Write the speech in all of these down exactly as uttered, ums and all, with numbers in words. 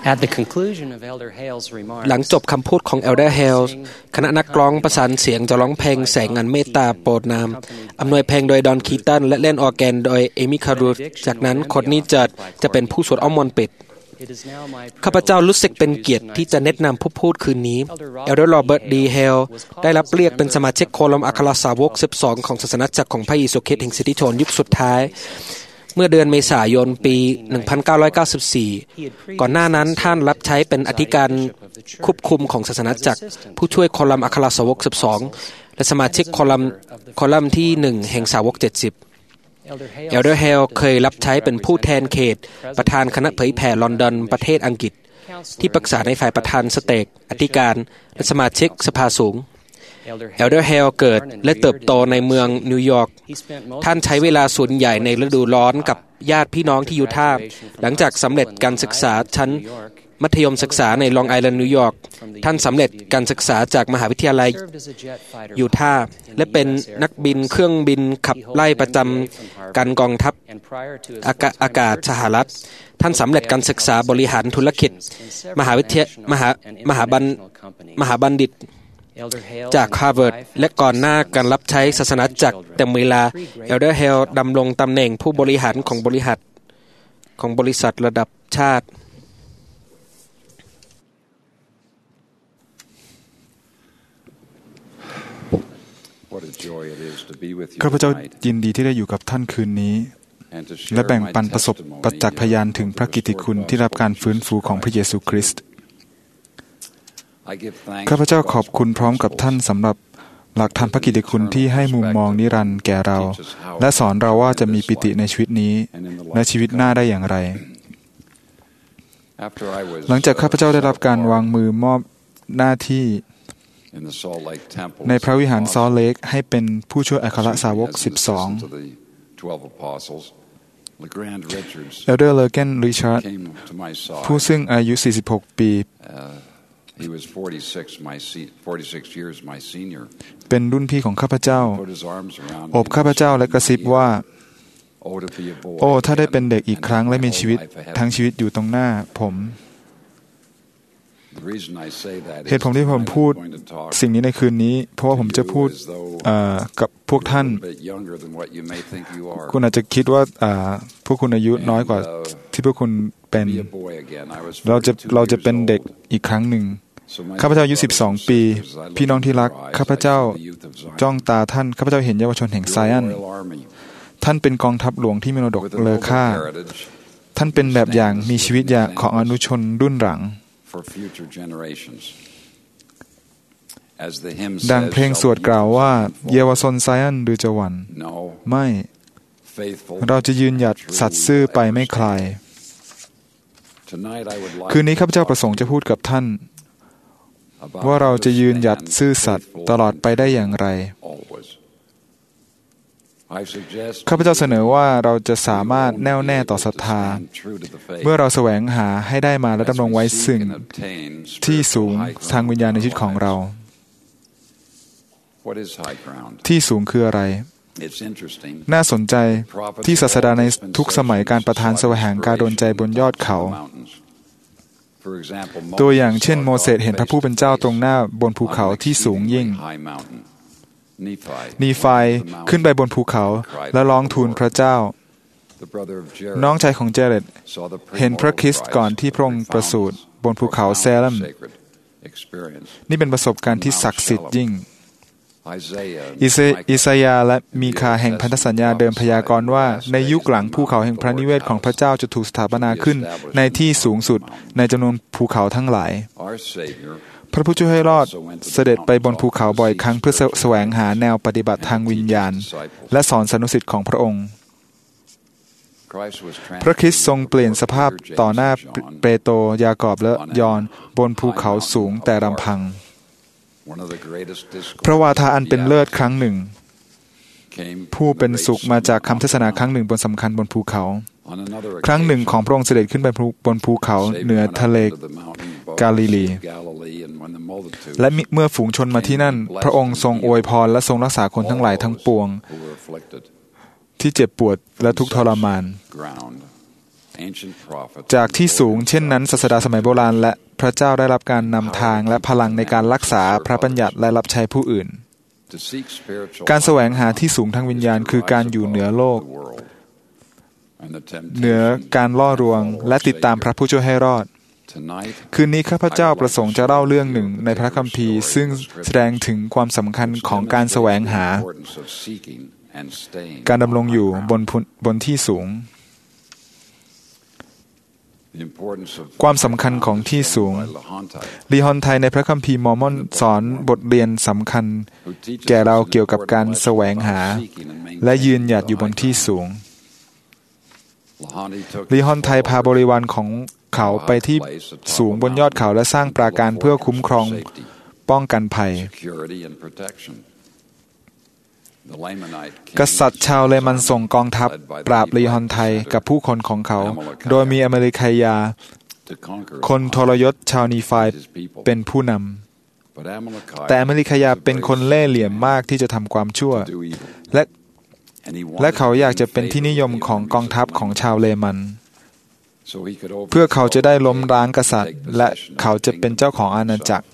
At the conclusion of Elder Hale's remarks หลังจบคำพูดของ Elder Hale คณะนักร้องประสานเสียงจะร้องเพลงแสงอันเมตตาโปรดนามอำนวยเพลงโดยดอนคีตันและเล่นออร์แกนโดยเอมิคารูธจากนั้นคนนี้จะจะเป็นผู้สวดอ้อมมนต์ปิดข้าพเจ้ารู้สึกเป็นเกียรติที่จะแนะนำผู้พูดคืนนี้ Elder Robert D. Hale ได้รับเรียกเป็นสมาชิกโคลัมอัครสาวกสิบสองของศาสนาจักรของพระเยซูคริสต์แห่งสิทธิชนยุคสุดท้ายเมื่อเดือนเมษายนปีหนึ่งพันเก้าร้อยเก้าสิบสี่ก่อนหน้านั้นท่านรับใช้เป็นอธิการควบคุมของศาสนาจักรผู้ช่วยโคลัมอัครสาวกสิบสองและสมาชิกโคลัมโคลัมที่หนึ่งแห่งสาวกเจ็ดสิบElder Hale เคยรับใช้เป็นผู้แทนเขตประธานคณะเผยแผ่ลอนดอนประเทศอังกฤษที่ปรึกษาในฝ่ายประธานสเตกอธิการและสมาชิกสภาสูง Elder Hale เกิดและเติบโตในเมืองนิวยอร์กท่านใช้เวลาส่วนใหญ่ในฤดูร้อนกับญาติพี่น้องที่ยูทาห์หลังจากสำเร็จการศึกษาชั้นมัธยมศึกษาในลองไอแลนด์นิวยอร์กท่านสำเร็จการศึกษาจากมหาวิทยาลัยยูทาห์และเป็นนักบินเครื่องบินขับไล่ประจำการกองทัพอากาศสหรัฐท่านสำเร็จการศึกษาบริหารธุรกิจมหาวิทยามหามหาบัณมหาบัณฑิตจากฮาร์วาร์ดและก่อนหน้าการรับใช้ศาสนาจักรเต็มเวลา Elder Hale ดำรงตำแหน่งผู้บริหารของบริษัทของบริษัทระดับชาติข้าพเจ้ายินดีที่ได้อยู่กับท่านคืนนี้และแบ่งปันประสบประจักษ์พยานถึงพระกิตติคุณที่รับการฟื้นฟูของพระเยซูคริสต์ข้าพเจ้าขอบคุณพร้อมกับท่านสำหรับหลักธรรมพระกิตติคุณที่ให้มุมมองนิรันดร์แก่เราและสอนเราว่าจะมีปิติในชีวิตนี้และชีวิตหน้าได้อย่างไรหลังจากข้าพเจ้าได้รับการวางมือมอบหน้าที่ในพระวิหารซอลต์เลคให้เป็นผู้ช่วยอัครสาวกสิบสองElder Logan Richard ผู้ซึ่งอายุสี่สิบหกปีเป็นรุ่นพี่ของข้าพเจ้าโอบข้าพเจ้าและกระซิบว่าโอ้ถ้าได้เป็นเด็กอีกครั้งและมีชีวิตทั้งชีวิตอยู่ตรงหน้าผมเหตุผลที่ผมพูดสิ่งนี้ในคืนนี้เพราะว่าผมจะพูดกับพวกท่านคุณอาจจะคิดว่าพวกคุณอายุน้อยกว่าที่พวกคุณเป็นเราจะเราจะเป็นเด็กอีกครั้งหนึ่งข้าพเจ้าอายุสิบสองปีพี่น้องที่รักข้าพเจ้าจ้องตาท่านข้าพเจ้าเห็นเยาวชนแห่งไซออนท่านเป็นกองทัพหลวงที่มีมรดกเลอค่าท่านเป็นแบบอย่างมีชีวิตอย่างของอนุชนรุ่นหลังดังเพลงสวดกล่าวว่าเยาวชนไซออนดูจะหวั่นไม่เราจะยืนหยัดสัตย์ซื่อไปไม่คลายคืนนี้ข้าพเจ้าประสงค์จะพูดกับท่านว่าเราจะยืนหยัดซื่อสัตย์ตลอดไปได้อย่างไรข้าพเจ้าเสนอว่าเราจะสามารถแน่วแน่ต่อศรัทธาเมื่อเราแสวงหาให้ได้มาและดำรงไว้ซึ่งที่สูงทางวิญญาณในชีวิตของเราที่สูงคืออะไรน่าสนใจที่ศาสดาในทุกสมัยการประทานแสวงหาการโดนใจบนยอดเขาตัวอย่างเช่นโมเสสเห็นพระผู้เป็นเจ้าตรงหน้าบนภูเขาที่สูงยิ่งนีไฟขึ้นไปบนภูเขาและร้องทูลพระเจ้าน้องชายของเจเรตเห็นพระคริสต์ก่อนที่พระองค์ประสูติบนภูเขาเซเลมนี่เป็นประสบการณ์ที่ศักดิ์สิทธิ์ยิ่งอิสยาห์และมีคาแห่งพันธสัญญาเดิมพยากรณ์ว่าในยุคหลังภูเขาแห่งพระนิเวศของพระเจ้าจะถูกสถาปนาขึ้นในที่สูงสุดในจำนวนภูเขาทั้งหลายพระผู้ช่วยให้รอดเสด็จไปบนภูเขาบ่อยครั้งเพื่อแสวงหาแนวปฏิบัติทางวิญญาณและสอนสานุสิทธิ์ของพระองค์พระคริสต์ทรงเปลี่ยนสภาพต่อหน้าเปโตรยากอบและยอห์นบนภูเขาสูงแต่ลำพังพระวาทาอันเป็นเลิศครั้งหนึ่งผู้เป็นสุขมาจากคำเทศนาครั้งหนึ่งบนสำคัญบนภูเขาครั้งหนึ่งของพระองค์เสด็จขึ้นไปบนภูเขาเหนือทะเลกาลิลีและเมื่อฝูงชนมาที่นั่นพระองค์ทรงอวยพรและทรงรักษาคนทั้งหลายทั้งปวงที่เจ็บปวดและทุกข์ทรมานจากที่สูงเช่นนั้นศาสดาสมัยโบราณและพระเจ้าได้รับการนำทางและพลังในการรักษาพระบัญญัติและรับใช้ผู้อื่นการแสวงหาที่สูงทางวิญญาณคือการอยู่เหนือโลกเหนือการล่อลวงและติดตามพระผู้ช่วยให้รอดคืนนี้ข้าพเจ้าประสงค์จะเล่าเรื่องหนึ่งในพระคัมภีร์ซึ่งแสดงถึงความสำคัญของการแสวงหาการดำรงอยู่บนบนที่สูงความสำคัญของที่สูงลีฮอนไทในพระคัมภีร์มอร์มอนสอนบทเรียนสำคัญแก่เราเกี่ยวกับการแสวงหาและยืนหยัดอยู่บนที่สูงลีฮอนไทพาบริวารของเขาไปที่สูงบนยอดเขาและสร้างปราการเพื่อคุ้มครองป้องกันภัยกษัตริย์ชาวเลมันส่งกองทัพปราบลีฮอนไทกับผู้คนของเขาโดยมีอเมริคายาคนทรยศชาวนีฟายเป็นผู้นำแต่อเมริคายาเป็นคนเล่ห์เหลี่ยมมากที่จะทำความชั่วและและเขาอยากจะเป็นที่นิยมของกองทัพของชาวเลมันเพื่อเขาจะได้ล้มล้างกษัตริย์และเขาจะเป็นเจ้าของอาณาจักร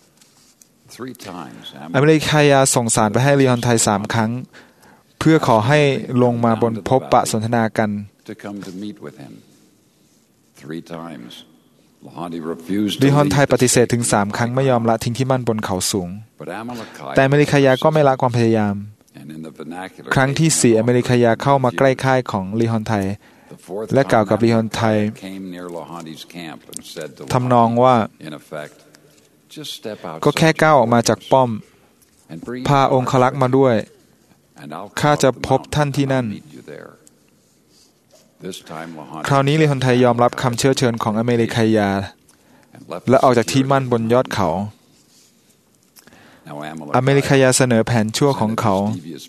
อเมริคายาส่งสารไปให้ลีฮอนไทสามครั้งเพื่อขอให้ลงมาบนพบปะสนทนากันลีฮอนไทปฏิเสธถึงสามครั้งไม่ยอมละทิ้งที่มั่นบนเขาสูงแต่อเมริคายาก็ไม่ละความพยายามครั้งที่สี่อเมริคายาเข้ามาใกล้ค่ายของลีฮอนไทและกล่าวกับลีฮอนไททำนองว่าก็แค่ก้าวออกมาจากป้อมพาองครักษ์มาด้วยข้าจะพบท่านที่นั่นคราวนี้ลีฮอนไทยอมรับคำเชื้อเชิญของอเมริคายาและออกจากที่มั่นบนยอดเขาอเมริคายาเสนอแผนชั่วของเขา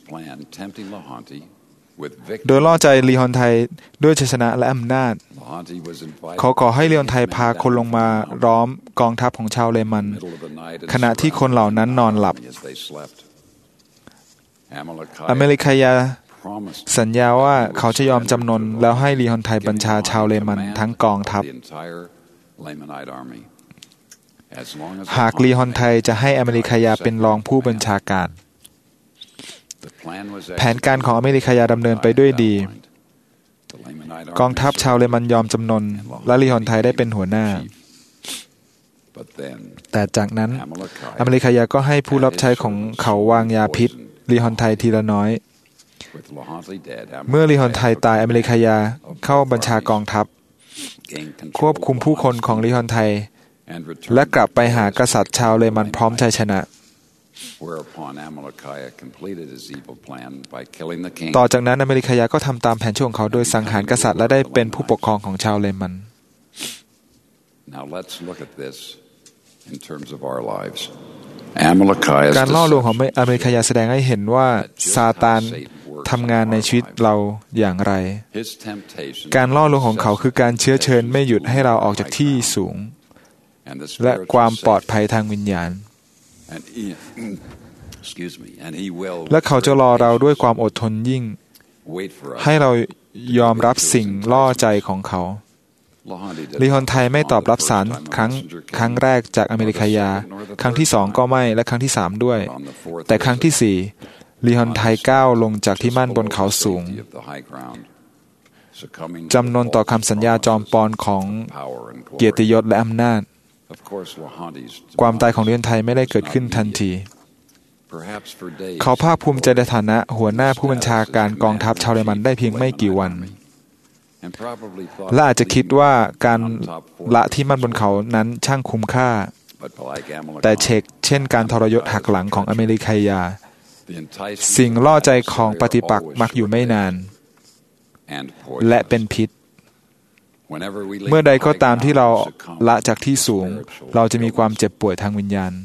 โดยล่อใจลีฮอนไทด้วยชัยชนะและอำนาจเขาขอให้ลีฮอนไทพาคนลงมาล้อมกองทัพของชาวเลมันขณะที่คนเหล่านั้นนอนหลับอเมริคายาสัญญาว่าเขาจะยอมจำนนแล้วให้ลีฮอนไทบัญชาชาวเลมันทั้งกองทัพหากลีฮอนไทจะให้อเมริคายาเป็นรองผู้บัญชาการแผนการของอเมริคายาดำเนินไปด้วยดีกองทัพชาวเลมันยอมจำนนและลีฮอนไทได้เป็นหัวหน้าแต่จากนั้นอเมริคายาก็ให้ผู้รับใช้ของเขาวางยาพิษลีฮอนไททีละน้อยเมื่อลีฮอนไทตายอเมริคายาเข้าบัญชากองทัพควบคุมผู้คนของลีฮอนไทและกลับไปหากษัตริย์ชาวเลมันพร้อมชัยชนะต่อจากนั้นอเมริคายาก็ทำตามแผนชั่วของเขาโดยสังหารกษัตริย์และได้เป็นผู้ปกครองของชาวเลมันการล่อลวงของอเมริคายาแสดงให้เห็นว่าซาตานทำงานในชีวิตเราอย่างไรการล่อลวงของเขาคือการเชื้อเชิญไม่หยุดให้เราออกจากที่สูงและความปลอดภัยทางวิญญาณและเขาจะรอเราด้วยความอดทนยิ่งให้เรายอมรับสิ่งล่อใจของเขาลีฮอนไทไม่ตอบรับสารครั้งครั้งแรกจากอเมริคายาครั้งที่สองก็ไม่และครั้งที่สามด้วยแต่ครั้งที่สี่ลีฮอนไทก้าวลงจากที่มั่นบนเขาสูงจำนนต่อคำสัญญาจอมปลอมของเกียรติยศและอำนาจความตายของลีฮอนไทไม่ได้เกิดขึ้นทันทีเขาภาคภูมิใจในฐานะหัวหน้าผู้บัญชาการกองทัพชาวเลมันได้เพียงไม่กี่วันและอาจจะคิดว่าการละที่มั่นบนเขานั้นช่างคุ้มค่าแต่เชกเช่นการทรยศหักหลังของอเมริคายาสิ่งล่อใจของปฏิปักษ์มักอยู่ไม่นานและเป็นพิษเมื่อใดก็ตามที่เราละจากที่สูงเราจะมีความเจ็บป่วยทางวิญญาณ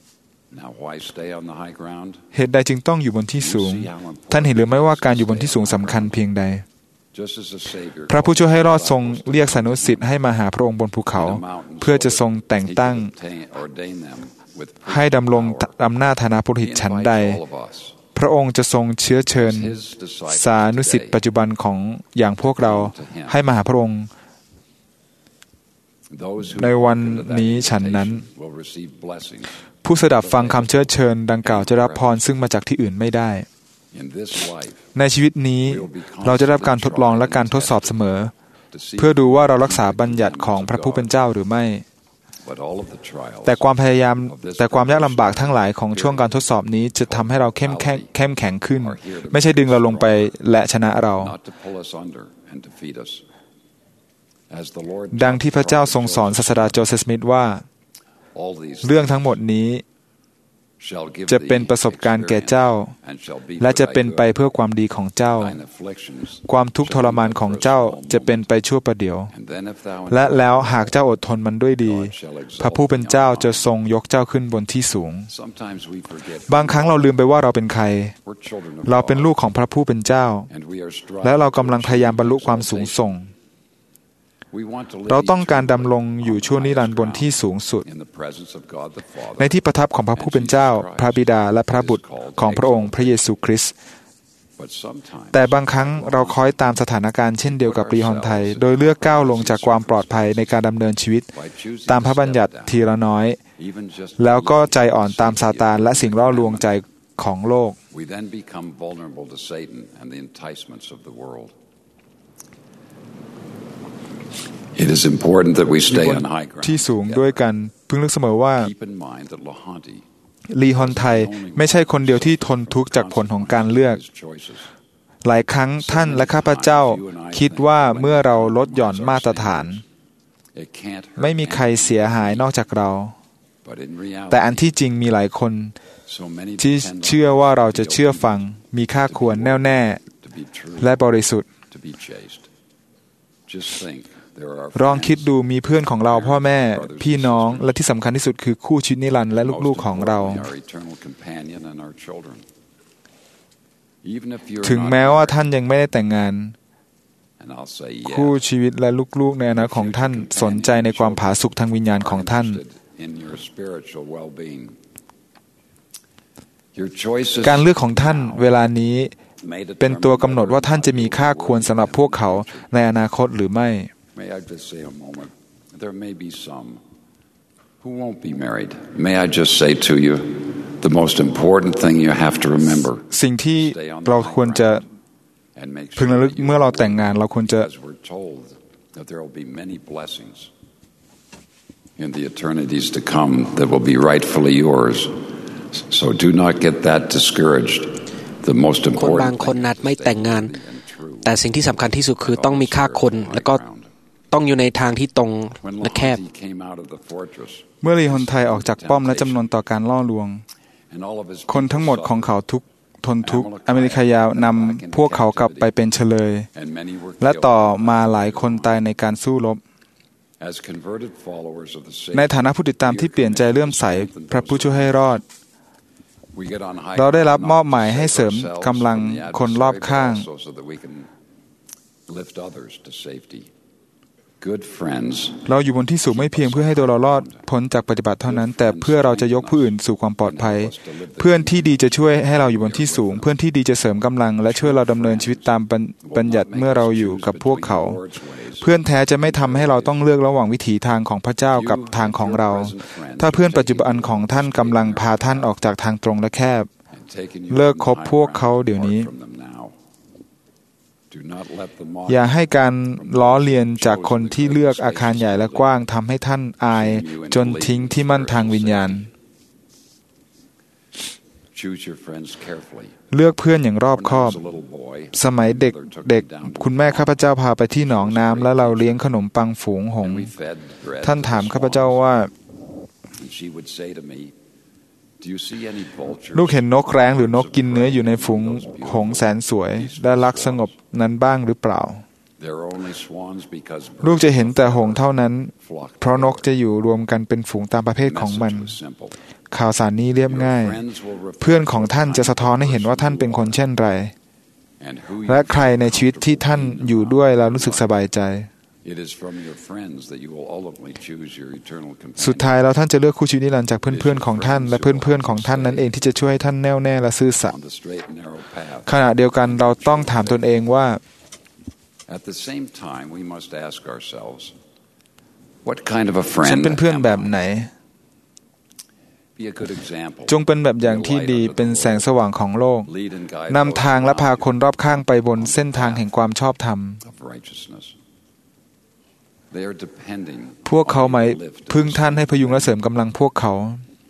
เหตุใดจึงต้องอยู่บนที่สูงท่านเห็นหรือไม่ว่าการอยู่บนที่สูงสำคัญเพียงใดพระผู้ช่วยให้รอดทรงเรียกสานุสิทธิ์ให้มาหาพระองค์บนภูเขาเพื่อจะทรงแต่งตั้งให้ดำรงอำนาจฐานะปุโรหิตชั้นใดพระองค์จะทรงเชื้อเชิญสานุสิทธิ์ปัจจุบันของอย่างพวกเราให้มาหาพระองค์ในวันนี้ฉันนั้นผู้สดับฟังคำเชื้อเชิญดังกล่าวจะรับพรซึ่งมาจากที่อื่นไม่ได้ในชีวิตนี้เราจะได้รับการทดลองและการทดสอบเสมอเพื่อดูว่าเรารักษาบัญญัติของพระผู้เป็นเจ้าหรือไม่แต่ความพยายามแต่ความยากลำบากทั้งหลายของช่วงการทดสอบนี้จะทำให้เราเข้มแข็งเข้มแข็งขึ้นไม่ใช่ดึงเราลงไปและชนะเราดังที่พระเจ้าทรงสอนศาสดาโจเซฟ สมิธว่าเรื่องทั้งหมดนี้จะเป็นประสบการณ์แก่เจ้าและจะเป็นไปเพื่อความดีของเจ้าความทุกข์ทรมานของเจ้าจะเป็นไปชั่วประเดี๋ยวและแล้วหากเจ้าอดทนมันด้วยดีพระผู้เป็นเจ้าจะทรงยกเจ้าขึ้นบนที่สูงบางครั้งเราลืมไปว่าเราเป็นใครเราเป็นลูกของพระผู้เป็นเจ้าและเรากำลังพยายามบรรลุความสูงส่งเราต้องการดำรงอยู่ชั่วนิรันดร์บนที่สูงสุดในที่ประทับของพระผู้เป็นเจ้าพระบิดาและพระบุตรของพระองค์พระเยซูคริสต์แต่บางครั้งเราคล้อยตามสถานการณ์เช่นเดียวกับลีฮอนไทยโดยเลือกก้าวลงจากความปลอดภัยในการดำเนินชีวิตตามพระบัญญัติทีละน้อยแล้วก็ใจอ่อนตามซาตานและสิ่งล่อลวงใจของโลก It is important that we stay on high ground. ที่สูงด้วยกันพึงนึกเสมอว่าลีฮอนไทไม่ใช่คนเดียวที่ทนทุกข์จากผลของการเลือกหลายครั้งท่านและข้าพเจ้าคิดว่าเมื่อเราลดหย่อนมาตรฐานไม่มีใครเสียหายนอกจากเราแต่อันที่จริงมีหลายคนที่เชื่อว่าเราจะเชื่อฟังมีค่าควรแน่วแน่และบริสุทธิ์ลองคิดดูมีเพื่อนของเราพ่อแม่พี่น้องและที่สำคัญที่สุดคือคู่ชีวิตนิรันดร์และลูกๆของเราถึงแม้ว่าท่านยังไม่ได้แต่งงานคู่ชีวิตและลูกๆในอนาคตของท่านสนใจในความผาสุกทางวิญญาณของท่านการเลือกของท่านเวลานี้เป็นตัวกำหนดว่าท่านจะมีค่าควรสำหรับพวกเขาในอนาคตหรือไม่ May I just say a moment? There may be some who won't be married. May I just say to you, the most important thing you have to remember. สิ่งที่เราควรจะพึงระลึกเมื่อเราแต่งงานเราควรจะ We're told that there will be many blessings in the eternities to come that will be rightfully yours. So do not get that discouraged. The most important. บางคนนัดไม่แต่งงานแต่สิ่งที่สำคัญที่สุดคือต้องมีค่าคนและก็ต้องอยู่ในทางที่ตรงและแคบเมื่อลีฮอนไทออกจากป้อมและจำนวนต่อการล่อลวงคนทั้งหมดของเขาทุกทนทุกข์อเมริกายานำพวกเขากลับไปเป็นเฉลยและต่อมาหลายคนตายในการสู้รบในฐานะผู้ติดตามที่เปลี่ยนใจเลื่อมใสพระผู้ช่วยให้รอดเราได้รับมอบหมายให้เสริมกำลังคนรอบข้างเราอยู่บนที่สูงไม่เพียงเพื่อให้ตัวเรารอดพ้นจากปฏิบัติเท่านั้นแต่เพื่อเราจะยกผู้อื่นสู่ความปลอดภัยเพื่อนที่ดีจะช่วยให้เราอยู่บนที่สูงเพื่อนที่ดีจะเสริมกำลังและช่วยเราดำเนินชีวิตตามบัญญัติเมื่อเราอยู่กับพวกเขาเพื่อนแท้จะไม่ทำให้เราต้องเลือกระหว่างวิถีทางของพระเจ้ากับทางของเราถ้าเพื่อนปัจจุบันของท่านกำลังพาท่านออกจากทางตรงและแคบเลิกคบพวกเขาเดี๋ยวนี้อย่าให้การล้อเลียนจากคนที่เลือกอาคารใหญ่และกว้างทำให้ท่านอายจนทิ้งที่มั่นทางวิญญาณเลือกเพื่อนอย่างรอบคอบสมัยเด็กเด็กคุณแม่ข้าพเจ้าพาไปที่หนองน้ำและเราเลี้ยงขนมปังฝูงหงส์ท่านถามข้าพเจ้าว่าลูกเห็นนกแร้งหรือนกกินเนื้ออยู่ในฝูงหงส์แสนสวยและรักสงบนั้นบ้างหรือเปล่าลูกจะเห็นแต่หงส์เท่านั้นเพราะนกจะอยู่รวมกันเป็นฝูงตามประเภทของมันข่าวสารนี้เรียบง่ายเพื่อนของท่านจะสะท้อนให้เห็นว่าท่านเป็นคนเช่นไรและใครในชีวิตที่ท่านอยู่ด้วยแล้วรู้สึกสบายใจสุดท้ายแล้วท่านจะเลือกคู่ชีวิตนิรันดร์จากเพื่อนๆของท่านและเพื่อนๆของท่านนั้นเองที่จะช่วยให้ท่านแน่วแน่และซื่อสัตย์ขณะเดียวกันเราต้องถามตนเองว่าฉันเป็นเพื่อนแบบไหนจงเป็นแบบอย่างที่ดีเป็นแสงสว่างของโลกนำทางและพาคนรอบข้างไปบนเส้นทางแห่งความชอบธรรมพวกเขาหมายพึ่งท่านให้พยุงและเสริมกำลังพวกเขา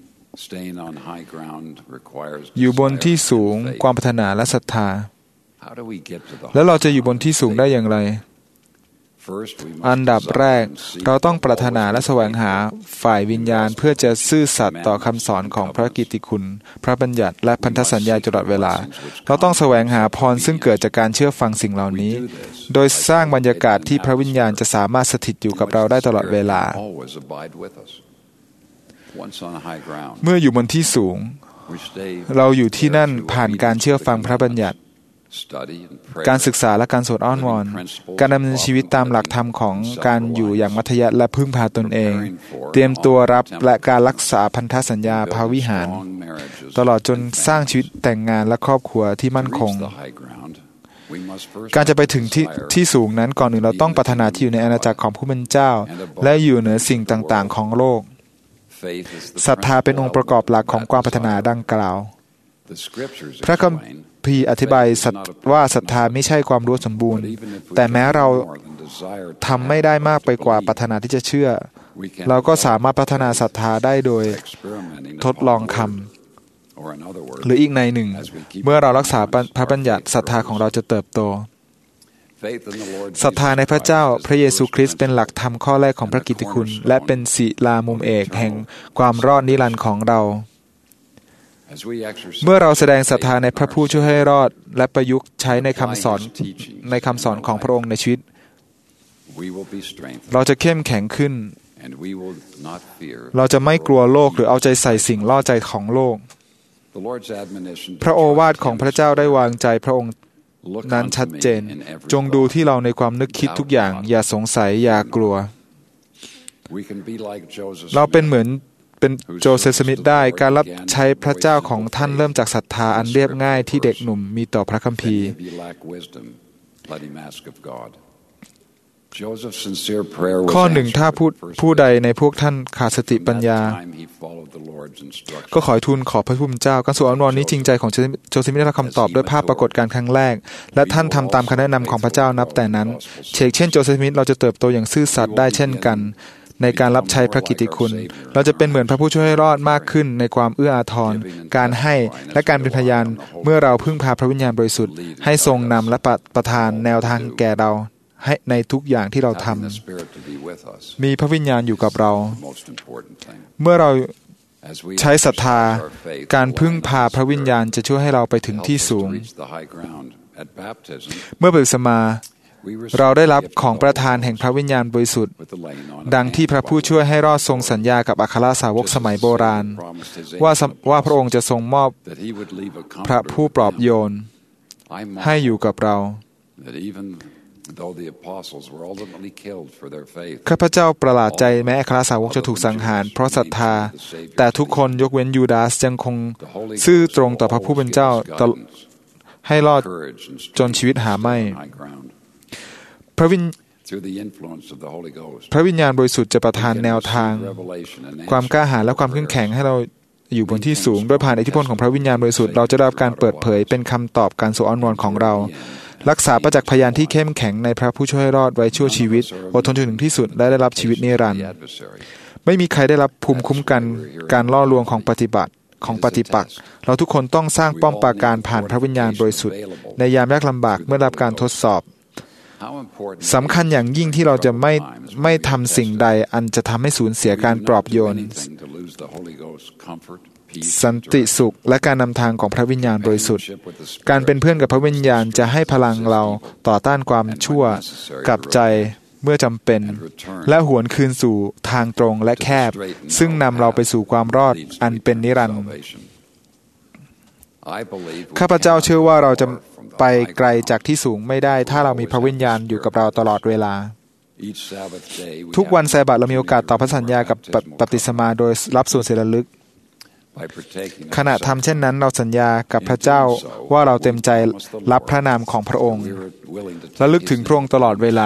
อยู่บนที่สูงความปรารถนาและศรัทธาแล้วเราจะอยู่บนที่สูงได้อย่างไรอันดับแรกเราต้องปรารถนาและแสวงหาฝ่ายวิญญาณเพื่อจะซื่อสัตย์ต่อคำสอนของพระกิตติคุณพระบัญญัติและพันธสัญญาตลอดเวลาเราต้องแสวงหาพรซึ่งเกิดจากการเชื่อฟังสิ่งเหล่านี้โดยสร้างบรรยากาศที่พระวิญญาณจะสามารถสถิตอยู่กับเราได้ตลอดเวลาเมื่ออยู่บนที่สูงเราอยู่ที่นั่นผ่านการเชื่อฟังพระบัญญัติการศึกษาและการสวดอ้อนวอนการดำเนินชีวิตตามหลักธรรมของการอยู่อย่างมัธยัสถ์และพึ่งพาตนเองเตรียมตัวรับและการรักษาพันธสัญญาภาวิหารตลอดจนสร้างชีวิตแต่งงานและครอบครัวที่มั่นคงการจะไปถึงที่ที่สูงนั้นก่อนอื่นเราต้องปรารถนาที่อยู่ในอาณาจักรของผู้เป็นเจ้าและอยู่เหนือสิ่งต่างๆของโลกศรัทธาเป็นองค์ประกอบหลักของความปรารถนาดังกล่าวพระคัมภีร์อธิบายว่าศรัทธาไม่ใช่ความรู้สมบูรณ์แต่แม้เราทำไม่ได้มากไปกว่าปรารถนาที่จะเชื่อเราก็สามารถพัฒนาศรัทธาได้โดยทดลองคำหรืออีกในหนึ่งเมื่อเรารักษาพระบัญญัติศรัทธาของเราจะเติบโตศรัทธาในพระเจ้าพระเยซูคริสต์เป็นหลักธรรมข้อแรกของพระกิตติคุณและเป็นศิลามุมเอกแห่งความรอดนิรันดร์ของเราเมื่อเราแสดงศรัทธาในพระผู้ช่วยให้รอดและประยุกต์ใช้ในคำสอนในคำสอนของพระองค์ในชีวิตเราจะเข้มแข็งขึ้นเราจะไม่กลัวโลกหรือเอาใจใส่สิ่งล่อใจของโลกพระโอวาทของพระเจ้าได้วางใจพระองค์นั้นชัดเจนจงดูที่เราในความนึกคิดทุกอย่างอย่าสงสัยอย่ากลัวเราเป็นเหมือนเป็นโจเซฟสมิธได้การรับใช้พระเจ้าของท่านเริ่มจากศรัทธาอันเรียบง่ายที่เด็กหนุ่มมีต่อพระคัมภีร์ข้อหนึ่งถ้าผู้ผู้ใดในพวกท่านขาดสติปัญญาก็ขอทูลขอพระผู้เป็นเจ้าการสวดอ้อนวอนนี้จริงใจของโจเซฟได้รับคำตอบด้วยภาพปรากฏการณ์ครั้งแรกและท่านทำตามคำแนะนำของพระเจ้านับแต่นั้นเช่นเช่นโจเซฟสมิธเราจะเติบโตอย่างซื่อสัตย์ได้เช่นกันในการรับใช้พระกิตติคุณเราจะเป็นเหมือนพระผู้ช่วยให้รอดมากขึ้นในความเอื้ออาทรการให้และการเป็นพยานเมื่อเราพึ่งพาพระวิญญาณบริสุทธิ์ให้ทรงนำและประทานแนวทางแก่เราให้ในทุกอย่างที่เราทำมีพระวิญญาณอยู่กับเราเมื่อเราใช้ศรัทธาการพึ่งพาพระวิญญาณจะช่วยให้เราไปถึงที่สูงเมื่อบัพติศมาเราได้รับของประทานแห่งพระวิญญาณบริสุทธิ์ดังที่พระผู้ช่วยให้รอดทรงสัญญากับอัครสาวกสมัยโบราณว่าว่าพระองค์จะทรงมอบพระผู้ปลอบโยนให้อยู่กับเราข้าพเจ้าประหลาดใจแม้อัครสาวกจะถูกสังหารเพราะศรัทธาแต่ทุกคนยกเว้นยูดาสยังคงซื่อตรงต่อพระผู้เป็นเจ้าให้รอดจนชีวิตหาไม่พระวิญพระวิญญาณบริสุทธิ์จะประทานแนวทางความกล้าหาญและความเข้มแข็งให้เราอยู่บนที่สูงโดยผ่านอิทธิพลของพระวิญญาณบริสุทธิ์เราจะได้รับการเปิดเผยเป็นคำตอบการสวดอ้อนวอนของเรารักษาประจักษ์พยานที่เข้มแข็งในพระผู้ช่วยให้รอดไว้ชั่วชีวิตอดทนจนถึงที่สุดและได้รับชีวิตนิรันดร์ไม่มีใครได้รับภูมิคุ้มกันการล่อลวงของปฏิบัติของปฏิปักษ์เราทุกคนต้องสร้างป้อมปราการผ่านพระวิญญาณบริสุทธิ์ในยามยากลำบากเมื่อรับการทดสอบสำคัญอย่างยิ่งที่เราจะไม่ไม่ทำสิ่งใดอันจะทำให้สูญเสียการปลอบโยนสันติสุขและการนำทางของพระวิญญาณบริสุทธิ์การเป็นเพื่อนกับพระวิญญาณจะให้พลังเราต่อต้านความชั่วกับใจเมื่อจำเป็นและหวนคืนสู่ทางตรงและแคบซึ่งนำเราไปสู่ความรอดอันเป็นนิรันดร์ข้าพเจ้าเชื่อว่าเราจะไปไกลจากที่สูงไม่ได้ถ้าเรามีพระวิญญาณอยู่กับเราตลอดเวลาทุกวันไซบัตเรามีโอกาสต่อพระสัญญากับบัพติศมาโดยรับส่วนเสียระลึกขณะทำเช่นนั้นเราสัญญากับพระเจ้าว่าเราเต็มใจรับพระนามของพระองค์และลึกถึงพระองค์ตลอดเวลา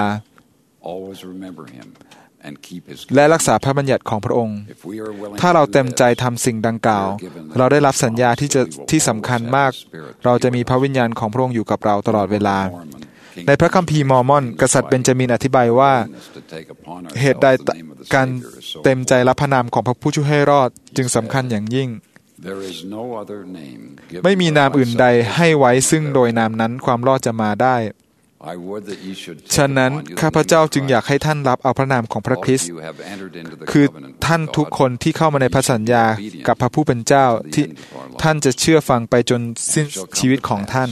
และรักษาพระบัญญัติของพระองค์ถ้าเราเต็มใจทำสิ่งดังกล่าวเราได้รับสัญญาที่จะที่สำคัญมากเราจะมีพระวิญญาณของพระองค์อยู่กับเราตลอดเวลาในพระคัมภีร์มอร์มอนกษัตริย์เบนจามินอธิบายว่าเหตุใดการเต็มใจรับพระนามของพระผู้ช่วยให้รอดจึงสำคัญอย่างยิ่งไม่มีนามอื่นใดให้ไว้ซึ่งโดยนามนั้นความรอดจะมาได้ฉะนั้นข้าพเจ้าจึงอยากให้ท่านรับเอาพระนามของพระคริสต์คือท่านทุกคนที่เข้ามาในพระสัญญากับพระผู้เป็นเจ้าที่ท่านจะเชื่อฟังไปจนสิ้นชีวิตของท่าน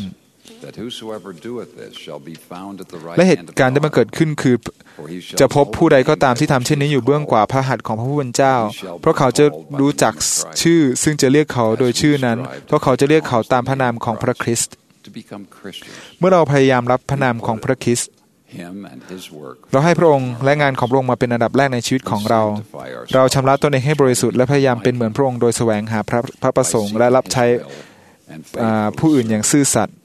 และเหตุการณ์ที่มันเกิดขึ้นคือจะพบผู้ใดก็ตามที่ทำเช่นนี้อยู่เบื้องขวาพระหัตถ์ของพระผู้เป็นเจ้าเพราะเขาจะรู้จักชื่อซึ่งจะเรียกเขาโดยชื่อนั้นเพราะเขาจะเรียกเขาตามพระนามของพระคริสต์เมื่อเราพยายามรับพระนามของพระคริสต์เราให้พระองค์และงานของพระองค์มาเป็นอันดับแรกในชีวิตของเราเราชำระตนเองให้บริสุทธิ์และพยายามเป็นเหมือนพระองค์โดยแสวงหาพระพระประสงค์และรับใช้ผู้อื่นอย่างซื่อสัตย์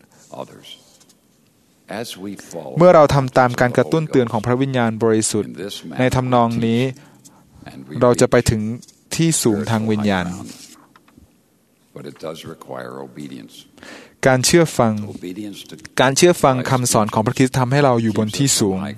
เมื่อเราทำตามการกระตุ้นเตือนของพระวิญญาณบริสุทธิ์ในทำนองนี้เราจะไปถึงที่สูงทางวิญญาณการเชื่อฟังการเชื่อฟังคำสอนของพระคริสต์ทำให้เราอยู่บนที่สูง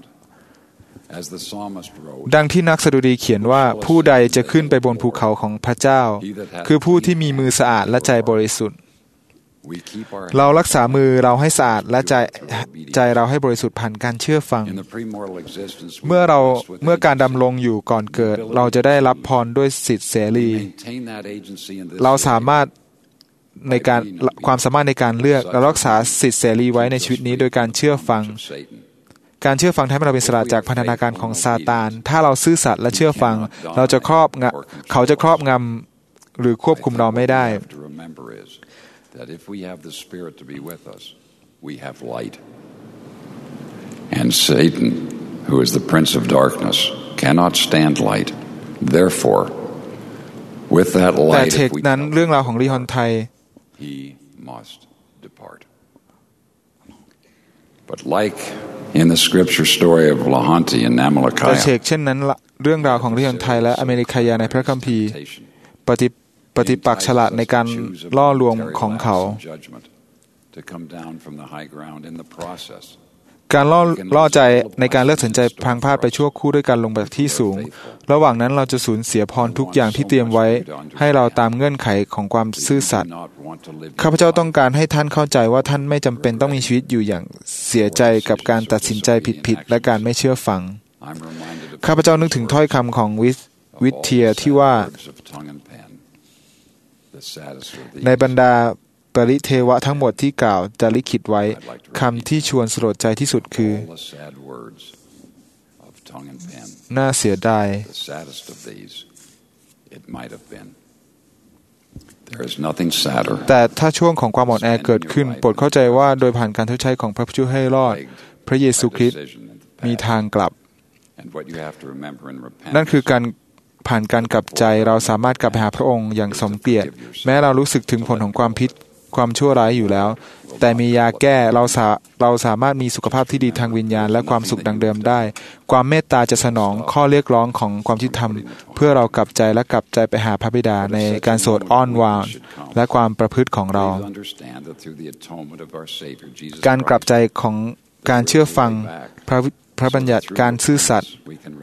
ดังที่นักสดุดีเขียนว่าผู้ใดจะขึ้นไปบนภูเขาของพระเจ้าคือผู้ที่มีมือสะอาดและใจบริสุทธิ์เรารักษามือเราให้สะอาดและใจใจเราให้บริสุทธิ์ผ่านการเชื่อฟังเมื่อเราเมื่อการดำรงอยู่ก่อนเกิดเราจะได้รับพรด้วยสิทธิเสรีเราสามารถในการความสามารถในการเลือกและรักษาสิทธิเสรีไว้ในชีวิตนี้โดยการเชื่อฟังการเชื่อฟังทำให้เราเป็นอิสระจากพันธนาการของซาตานถ้าเราซื่อสัตย์และเชื่อฟังเราจะครอบเขาจะครอบงำหรือควบคุมเราไม่ได้ that if we have the Spirit to be with us, we have light. And Satan, who is the prince of darkness, cannot stand light. Therefore, with that light, if we come, เรื่องราวของลีฮอนไท he must depart. But like in the scripture story of Lahonti and Amalekah, แต่เช่นนั้นเรื่องราวของลีฮอนไทและอเมริกายาในพระคัมภีร์ปฏิปฏิปักษ์ฉลาดในการล่อลวงของเขาการล่อล่อใจในการเลือกสนใจพลังพลาดไปชั่วคู่ด้วยการลงไปที่สูงระหว่างนั้นเราจะสูญเสียพรทุกอย่างที่เตรียมไว้ให้เราตามเงื่อนไขของความซื่อสัตย์ข้าพเจ้าต้องการให้ท่านเข้าใจว่าท่านไม่จำเป็นต้องมีชีวิตอยู่อย่างเสียใจกับการตัดสินใจผิดๆและการไม่เชื่อฟังข้าพเจ้านึกถึงถ้อยคำของวิทเทียที่ว่าในบรรดาปริเทวะทั้งหมดที่กล่าวจะลิขิตไว้คำที่ชวนสลดใจที่สุดคือน่าเสียดายแต่ถ้าช่วงของความอ่อนแอเกิดขึ้นโปรดเข้าใจว่าโดยผ่านการทดใช้ของพระผู้ช่วยให้รอดพระเยซูคริสต์มีทางกลับนั่นคือการผ่านการกลับใจเราสามารถกลับไปหาพระองค์อย่างสมเกียรติแม้เรารู้สึกถึงผลของความพิษความชั่วร้ายอยู่แล้วแต่มียาแก้เราสาเราสามารถมีสุขภาพที่ดีทางวิญญาณและความสุขดังเดิมได้ความเมตตาจะสนองข้อเรียกร้องของความยุติธรรมเพื่อเรากลับใจและกลับใจไปหาพระบิดาในการโสดอ้อนวอนและความประพฤติของเราการกลับใจของการเชื่อฟังพระพระบัญญัติการซื่อสัตย์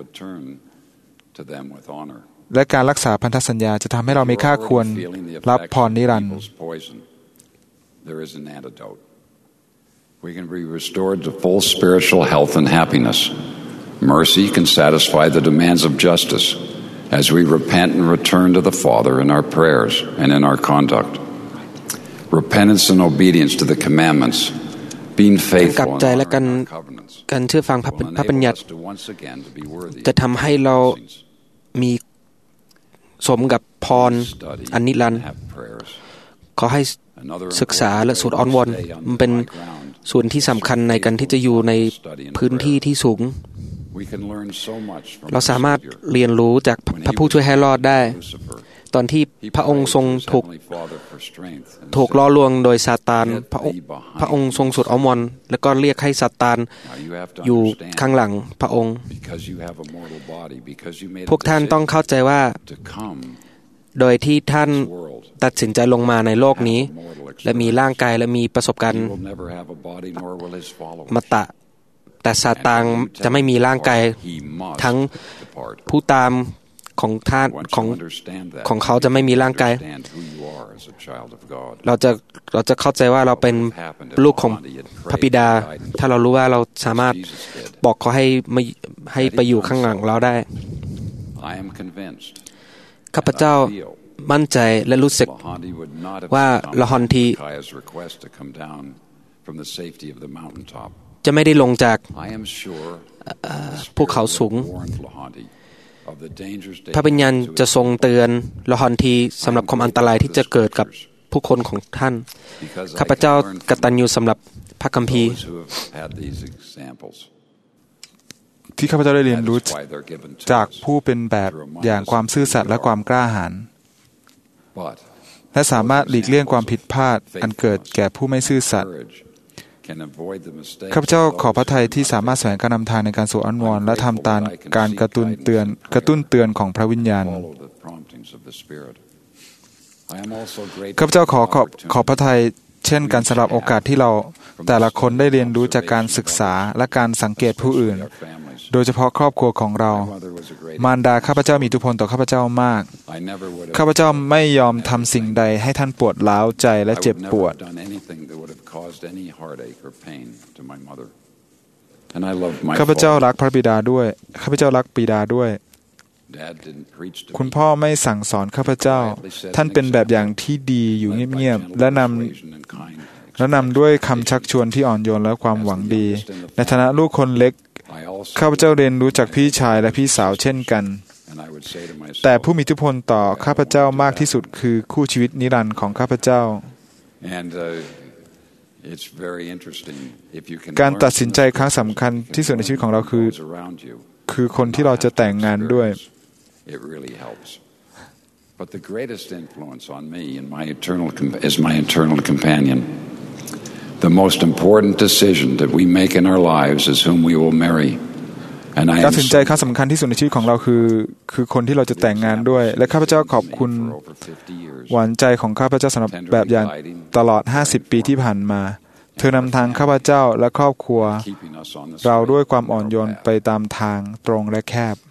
และการรักษาพันธสัญญาจะทำให้เรามีค่าควรรับพรนิรันดร์ There is an antidote. We can be restored to full spiritual health and happiness. Mercy can satisfy the demands of justice as we repent and return to the Father in our prayers and in our conduct. Repentance and obedience to the commandments, being faithful in our covenants, การเชื่อฟังพระบัญญัติจะทำให้เรามีสมกับพรอันนิรันดร์ขอให้ศึกษาและสวดอ้อนวอนมันเป็นส่วนที่สำคัญในการที่จะอยู่ในพื้นที่ที่สูงเราสามารถเรียนรู้จากพระผู้ช่วยให้รอดได้ตอนที่พระองค์ทรงถูกถูกล่อลวงโดยซาตานพระองค์พระองค์ทรงสุดอมรแล้วก็เรียกให้ซาตานอยู่ข้างหลังพระองค์พวกท่านต้องเข้าใจว่าโดยที่ท่านตัดสินใจลงมาในโลกนี้และมีร่างกายและมีประสบการณ์มตะแต่ซาตานจะไม่มีร่างกายทั้งผู้ตามของท่านของของเขาจะไม่มีร่างกายเราจะเราจะเข้าใจว่าเราเป็นลูกของพระบิดาถ้าเรารู้ว่าเราสามารถบอกเขาให้ไม่ให้ไปอยู่ข้างหลังเราได้ข้าพเจ้ามั่นใจและรู้สึกว่าละฮอนทีจะไม่ได้ลงจากภูเขาสูงพระวิญญาณจะทรงเตือนละฮอนทีสำหรับความอันตรายที่จะเกิดกับผู้คนของท่านข้าพเจ้ากตัญญูสำหรับพระคัมภีร์ที่ข้าพเจ้าได้เรียนรู้จากผู้เป็นแบบอย่างความซื่อสัตย์และความกล้าหาญและสามารถหลีกเลี่ยงความผิดพลาดอันเกิดแก่ผู้ไม่ซื่อสัตย์ข้าพเจ้าขอพระทัยที่สามารถแสวงการนำทางในการสู่อ้อนวอนและทำตามการกระตุ้นเตือนกระตุ้นเตือนของพระวิญญาณข้าพเจ้าขอขอบขอบพระทัยเช่นกันสำหรับโอกาสที่เราแต่ละคนได้เรียนรู้จากการศึกษาและการสังเกตผู้อื่นโดยเฉพาะครอบครัวของเรามารดาข้าพเจ้ามีอิทธิพลต่อข้าพเจ้ามากข้าพเจ้าไม่ยอมทำสิ่งใดให้ท่านปวดร้าวใจและเจ็บปวดข้าพเจ้ารักพระบิดาด้วยข้าพเจ้ารักบิดาด้วยคุณพ่อไม่สั่งสอนข้าพเจ้าท่านเป็นแบบอย่างที่ดีอยู่เงียบๆและนำและนำด้วยคำชักชวนที่อ่อนโยนและความหวังดีในฐานะลูกคนเล็กข้าพเจ้าเรียนรู้จากพี่ชายและพี่สาวเช่นกันแต่ผู้มีอิทธิพลต่อข้าพเจ้ามากที่สุดคือคู่ชีวิตนิรันดร์ของข้าพเจ้าการตัดสินใจครั้งสำคัญที่สุดในชีวิตของเราคือคือคนที่เราจะแต่งงานด้วย But the greatest influence on me and my eternal is my eternal companion. The most important decision that we make in our lives is whom we will marry. And I การตัดสินใจครั้งสำคัญที่สุดในชีวิตของเราคือคือคนที่เราจะแต่งงานด้วยและข้าพเจ้าขอบคุณหวานใจของข้าพเจ้าสำหรับแบบอย่างตลอดห้าสิบปีที่ผ่านมาเธอนำทางข้าพเจ้าและครอบครัวเราด้วยความอ่อนโยนไปตามทางตรงและแคบ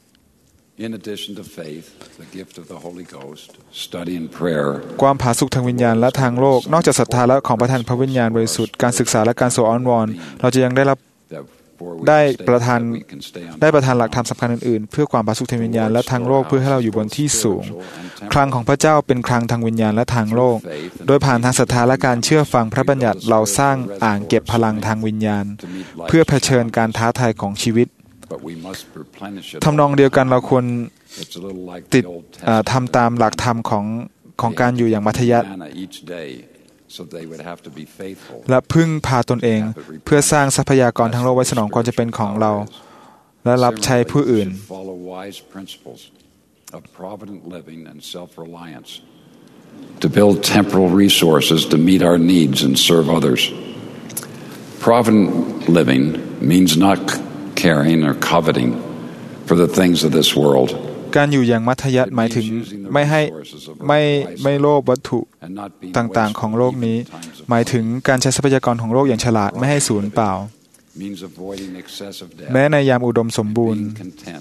ความผาสุกทางวิญญาณและทางโลกนอกจากศรัทธาและของประทานพระวิญญาณบริสุทธิ์การศึกษาและการสู่อ้อนวอนเราจะยังได้รับได้ประทานได้ประทานหลักธรรมสำคัญอื่นๆเพื่อความผาสุกทางวิญญาณและทางโลกเพื่อให้เราอยู่บนที่สูงคลังของพระเจ้าเป็นคลังทางวิญญาณและทางโลกโดยผ่านทางศรัทธาและการเชื่อฟังพระบัญญัติเราสร้างอ่างเก็บพลังทางวิญญาณเพื่อเผชิญการท้าทายของชีวิตทำนองเดียวกันเราควรติดทำตามหลักธรรมของของการอยู่อย่างมัธยัสถ์และพึ่งพาตนเองเพื่อสร้างทรัพยากรทั้งโลกไว้สนองความจำเป็นของเราและรับใช้ผู้อื่น To build temporal resources to meet our needs and serve others. Provident living means not caring or coveting for the things of this world. การอยู่อย่างมัธยัสถ์หมายถึงไม่ให้ไม่ไม่โลภวัตถุต่างๆของโลกนี้หมายถึงการใช้ทรัพยากรของโลกอย่างฉลาดไม่ให้สูญเปล่าแม้ในยามอุดมสมบูรณ์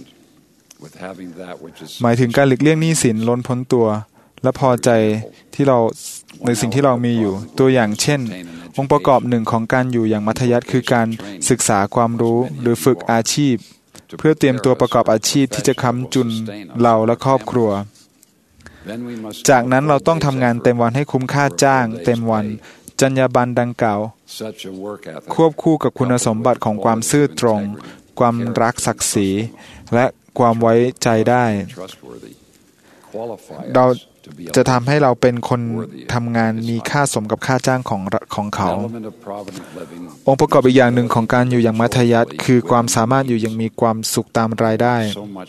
หมายถึงการหลีกเลี่ยงหนี้สินล้นพ้นตัวและพอใจที่เราในสิ่งที่เรามีอยู่ตัวอย่างเช่นองค์ประกอบหนึ่งของการอยู่อย่างมัธยัสถ์คือการศึกษาความรู้หรือฝึกอาชีพเพื่อเตรียมตัวประกอบอาชีพที่จะค้ำจุนเราและครอบครัวจากนั้นเราต้องทำงานเต็มวันให้คุ้มค่าจ้างเต็มวันจรรยาบรรณดังกล่าวควบคู่กับคุณสมบัติของความซื่อตรงความรักศักดิ์ศรีและความไว้ใจได้เราจะทำให้เราเป็นคนทำงานมีค่าสมกับค่าจ้างของของเขาองค์ประกอบอีกอย่างหนึ่งของการอยู่อย่างมัธยัสถ์คือความสามารถอยู่อย่างมีความสุขตามรายได้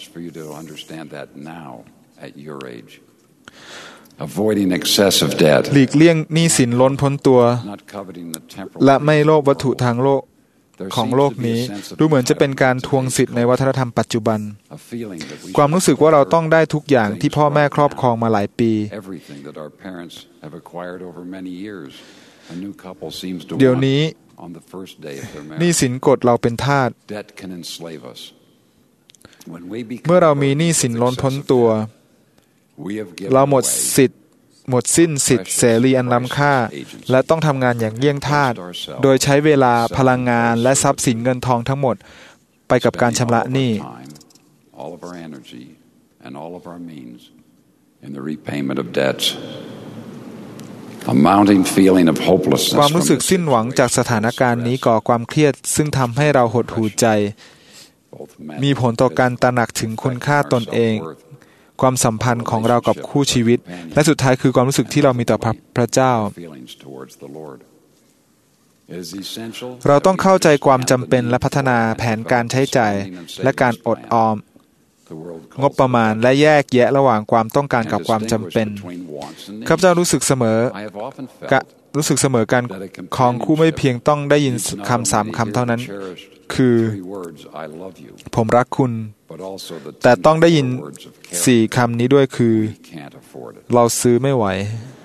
หลีกเลี่ยงหนี้สินล้นพ้นตัวและไม่โลภวัตถุทางโลกของโลกนี้ดูเหมือนจะเป็นการทวงสิทธิ์ในวัฒนธรรมปัจจุบันความรู้สึกว่าเราต้องได้ทุกอย่างที่พ่อแม่ครอบครองมาหลายปีเดี๋ยวนี้หนี้สินกดเราเป็นทาสเมื่อเรามีหนี้สินล้นพ้นตัวเราหมดสิทธิ์หมดสิ้นสิทธิ์เสรีอันล้ำค่าและต้องทำงานอย่างเยี่ยงทาสโดยใช้เวลาพลังงานและทรัพย์สินเงินทองทั้งหมดไปกับการชำระหนี้ความรู้สึกสิ้นหวังจากสถานการณ์นี้ก่อความเครียดซึ่งทำให้เราหดหู่ใจมีผลต่อการตระหนักถึงคุณค่าตนเองความสัมพันธ์ของเรากับคู่ชีวิตและสุดท้ายคือความรู้สึกที่เรามีต่อพระเจ้าเราต้องเข้าใจความจำเป็นและพัฒนาแผนการใช้จ่ายและการอดออมงบประมาณและแยกแยะระหว่างความต้องการกับความจำเป็นข้าพเจ้ารู้สึกเสมอรู้สึกเสมอการครองคู่ไม่เพียงต้องได้ยินคำสามคำเท่านั้นคือผมรักคุณแต่ต้องได้ยินสี่คำนี้ด้วยคือเราซื้อไม่ไหว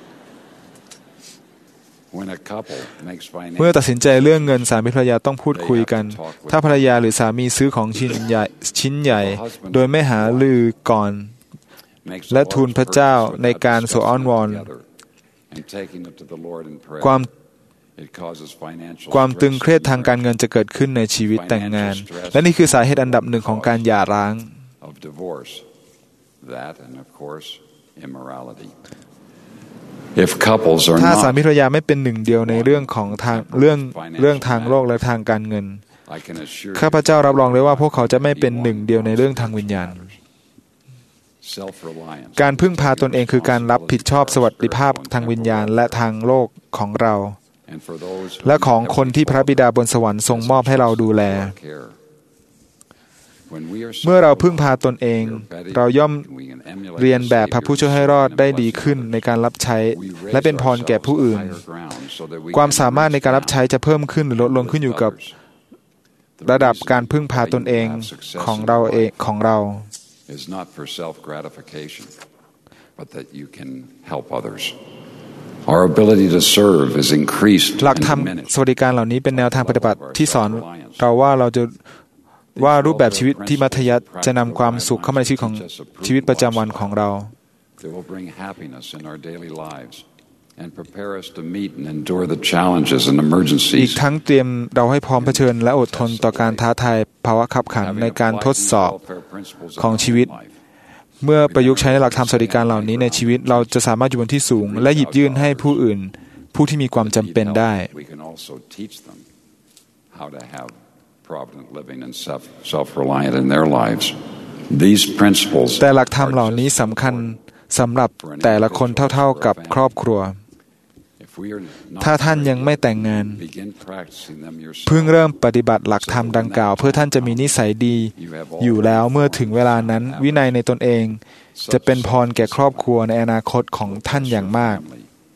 เมื่อตัดสินใจเรื่องเงินสามีภรรยาต้องพูดคุยกันถ้าภรรยาหรือสามีซื้อของชิ้นใหญ่ชิ้นใหญ่โดยไม่หาลือก่อนและทูลพระเจ้าในการโสอ้อนวอนความความตึงเครียดทางการเงินจะเกิดขึ้นในชีวิตแต่งงานและนี่คือสาเหตุอันดับหนึ่งของการหย่าร้างถ้าสามีภรรยาไม่เป็นหนึ่งเดียวในเรื่องของทางเรื่องเรื่องทางโลกและทางการเงินข้าพเจ้ารับรองเลยว่าพวกเขาจะไม่เป็นหนึ่งเดียวในเรื่องทางวิญญาณการพึ่งพาตนเองคือการรับผิดชอบสวัสดิภาพทางวิญญาณและทางโลกของเราและของคนที่พระบิดาบนสวรรค์ทรงมอบให้เราดูแลเมื่อเราพึ่งพาตนเองเราย่อมเรียนแบบพระผู้ช่วยให้รอดได้ดีขึ้นในการรับใช้และเป็นพรแก่ผู้อื่นความสามารถในการรับใช้จะเพิ่มขึ้นหรือลดลงขึ้นอยู่กับระดับการพึ่งพาตนเองของเราเองของเราหลักธรรมสวัสดิการเหล่านี้เป็นแนวทางปฏิบัติที่สอนเราว่าเราจะว่ารูปแบบชีวิตที่มัธยัสถ์จะนำความสุขเข้ามาในชีวิตของชีวิตประจำวันของเราอีกทั้งเตรียมเราให้พร้อมเผชิญและอดทนต่อการท้าทายภาวะขับขันในการทดสอบของชีวิตเมื่อประยุกต์ใช้หลักธรรมสวัสดิการเหล่านี้ในชีวิตเราจะสามารถอยู่บนที่สูงและหยิบยื่นให้ผู้อื่นผู้ที่มีความจำเป็นได้แต่หลักธรรมเหล่านี้สำคัญสำหรับแต่ละคนเท่าๆกับครอบครัวถ้าท่านยังไม่แต่งงานเพิ่งเริ่มปฏิบัติหลักธรรมดังกล่าวเพื่อท่านจะมีนิสัยดีอยู่แล้วเมื่อถึงเวลานั้นวินัยในตนเองจะเป็นพรแก่ครอบครัวในอนาคตของท่านอย่างมาก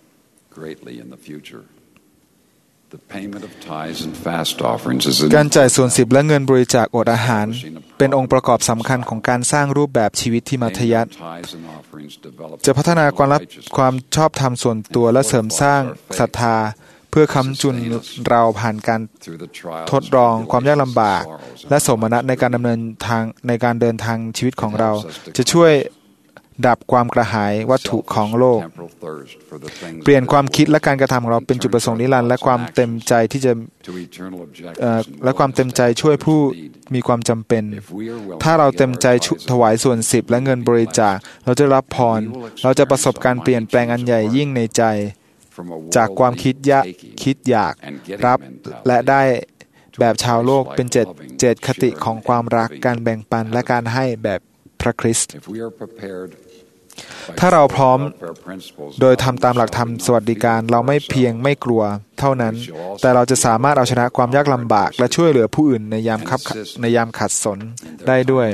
การจ่ายส่วนสิบและเงินบริจาคอดอาหารเป็นองค์ประกอบสำคัญของการสร้างรูปแบบชีวิตที่มัธยัสถ์จะพัฒนาความรับความชอบธรรมส่วนตัวและเสริมสร้างศรัทธาเพื่อค้ำจุนเราผ่านการทดลองความยากลำบากและสมณะในการดำเนินทางในการเดินทางชีวิตของเราจะช่วยดับความกระหายวัตถุของโลกเปลี่ยนความคิดและการกระทำของเราเป็นจุดประสงค์นิรันดร์และความเต็มใจที่จะและความเต็มใจช่วยผู้มีความจำเป็นถ้าเราเต็มใจถวายส่วนสิบและเงินบริจาคเราจะรับพรเราจะประสบการเปลี่ยนแปลงอันใหญ่ยิ่งในใจจากความคิดยะคิดอยากรับและได้แบบชาวโลกเป็นเจตเจตคติของความรักการแบ่งปันและการให้แบบพระคริสต์ถ้าเราพร้อมโดยทำตามหลักธรรมสวัสดิการเราไม่เพียงไม่กลัวเท่านั้นแต่เราจะสามารถเอาชนะความยากลำบากและช่วยเหลือผู้อื่นในยามขับในยามขัดสนได้ด้วย